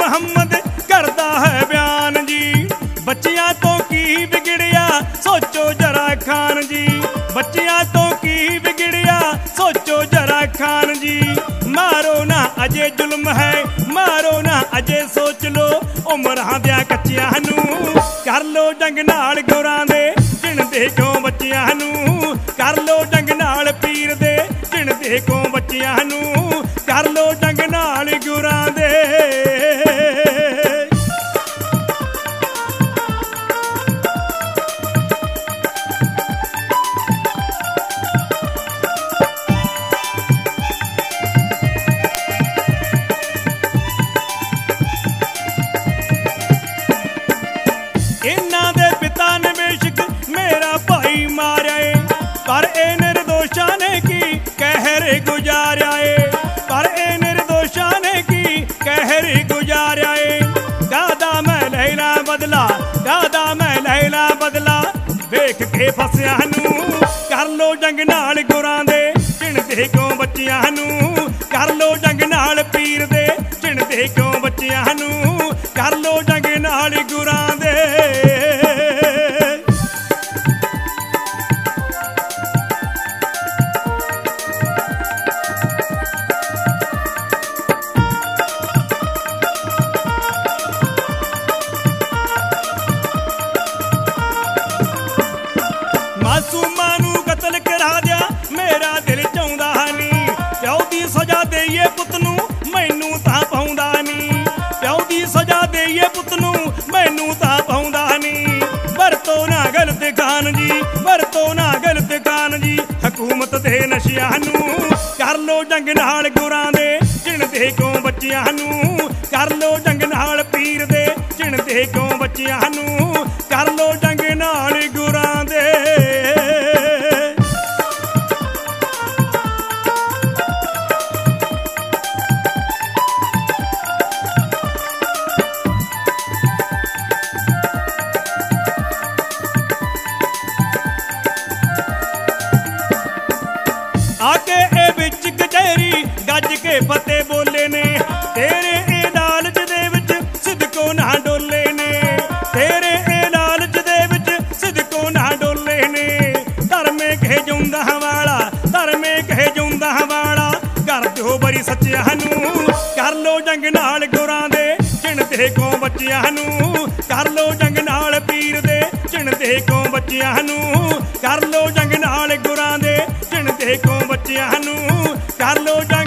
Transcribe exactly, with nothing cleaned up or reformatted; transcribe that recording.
ਮੁਹੰਮਦ ਕਰਦਾ ਹੈ ਬਿਆਨ ਜੀ। ਬੱਚਿਆਂ ਤੋਂ ਕੀ ਵਿਗੜਿਆ ਸੋਚੋ ਜਰਾ ਖਾਨ ਜੀ, ਬੱਚਿਆਂ ਤੋਂ ਕੀ ਵਿਗੜਿਆ ਸੋਚੋ ਜਰਾ ਖਾਨ ਜੀ। ਮਾਰੋ ਨਾ ਅਜੇ ਜ਼ੁਲਮ ਹੈ, ਮਾਰੋ ਨਾ ਅਜੇ ਸੋਚ ਲੋ ਉਮਰਾਂ ਦਿਆਂ ਕੱਚਿਆਂ ਨੂੰ। ਕਰ ਲੋ ਜੰਗ ਨਾਲ ਗੁਰਾਂ ਦੇ ਗਿਣਦੇ ਕਿਉਂ ਬੱਚਿਆਂ ਨੂੰ, ਕਰ ਲੋ ਜੰਗ ਨਾਲ ਪੀਰ ਦੇ ਗਿਣਦੇ ਕਿਉਂ ਬੱਚਿਆਂ ਨੂੰ। ਕਰ ਲੋ ਜੰਗ ਨਾਲ ਗੁਰਾਂ ਦੇ। ਇਹਨਾਂ ਦੇ ਪਿਤਾ ਨੇ ਬੇਸ਼ੱਕ ਮੇਰਾ ਭਾਈ ਮਾਰਿਆ ਏ, ਪਰ ਇਹ ਨਿਰਦੋਸ਼ਾਂ ਨੇ ਕੀ ਕਹਿਰ ਗੁਜ਼ਾਰਿਆ ਏ, ਪਰ ਇਹ ਨਿਰਦੋਸ਼ਾਂ ਨੇ ਕੀ ਕਹਿਰ ਗੁਜ਼ਾਰਿਆ ਏ। ਦਾਦਾ ਮੈਂ ਲੈਣਾ ਬਦਲਾ, ਦਾਦਾ ਮੈਂ ਲੈਣਾ ਬਦਲਾ ਵੇਖ ਕੇ ਫਸਿਆਂ ਨੂੰ। ਕਰ ਲੋ ਜੰਗ ਨਾਲ ਗੁਰਾਂ ਦੇ ਗਿਣਦੇ ਕਿਉਂ ਬੱਚਿਆਂ ਨੂੰ, ਕਰ ਲੋ ਜੰਗ ਨਾਲ ਪੀਰ ਦੇ ਗਿਣਦੇ ਕਿਉਂ ਬੱਚਿਆਂ ਨੂੰ। ਕਰ ਲੋ ਜੰਗ ਨਾਲ ਗੁਰਾਂ ਦੇ। ਮਾਸੂਮਾਂ ਨੂੰ ਕਤਲ ਕਰਾ ਦਿਆ ਮੇਰਾ ਦਿਲ ਚਾਹੁੰਦਾ ਨੀ, ਪਿਓ ਦੀ ਸਜ਼ਾ ਦੇਈਏ ਪੁੱਤ ਨੂੰ ਮੈਨੂੰ ਤਾਂ ਪਾਉਂਦਾ ਨੀ, ਪਿਓ ਦੀ ਸਜ਼ਾ ਦੇਈਏ ਪੁੱਤ ਨੂੰ ਮੈਨੂੰ ਤਾਂ ਪਾਉਂਦਾ ਨੀ। ਵਰਤੋ ਨਾ ਗਲਤ ਖਾਨ ਜੀ, ਵਰਤੋ ਨਾ ਗਲਤ ਖਾਨ ਜੀ ਹਕੂਮਤ ਦੇ ਨਸ਼ਿਆਂ ਨੂੰ। ਕਰ ਲੋ ਜੰਗ ਨਾਲ ਗੁਰਾਂ ਦੇ ਗਿਣਦੇ ਕਿਉਂ ਬੱਚਿਆਂ ਨੂੰ, ਕਰ ਲੋ ਜੰਗ ਨਾਲ ਪੀਰ ਦੇ ਗਿਣਦੇ ਕਿਉਂ ਬੱਚਿਆਂ ਨੂੰ। ਕਰ ਲੋ ਜੰਗ ਨਾਲ ਗੁਰਾਂ ਦੇ। ਆਕੇ ਇਹ ਵਿੱਚ ਕਚਹਿਰੀ ਗੱਜ ਕੇ ਫਤਿਹ ਬੋਲੇ ਨੇ, ਤੇਰੇ ਇਹ ਲਾਲਚ ਦੇ ਵਿੱਚ ਸਿਦਕੋ ਨਾ ਡੋਲੇ ਨੇ, ਤੇਰੇ ਇਹ ਲਾਲਚ ਦੇ ਵਿੱਚ ਸਿਦਕੋ ਨਾ ਡੋਲੇ ਨੇ। ਧਰਮੇ ਕਹੇ ਜੁੰਦਾ ਵਾਲਾ, ਧਰਮੇ ਕਹੇ ਜੁੰਦਾ ਵਾਲਾ ਕਰ ਦਿਓ ਬਰੀ ਸੱਚਿਆਂ ਨੂੰ। ਕਰ ਲੋ ਜੰਗ ਨਾਲ ਗੁਰਾਂ ਦੇ ਗਿਣਦੇ ਕਿਉਂ ਬੱਚਿਆਂ ਨੂੰ, ਕਰ ਲੋ ਜੰਗ ਨਾਲ ਪੀਰ ਦੇ ਗਿਣਦੇ ਕਿਉਂ ਬੱਚਿਆਂ ਨੂੰ। ਕਰ ਲੋ ਜੰਗ ਨਾਲ ਗੁਰਾਂ ਦੇ ਗਿਣਦੇ ਕਿਉਂ ਬੱਚਿਆਂ ਨੂੰ। ਕਰ ਲੋ ਜੰਗ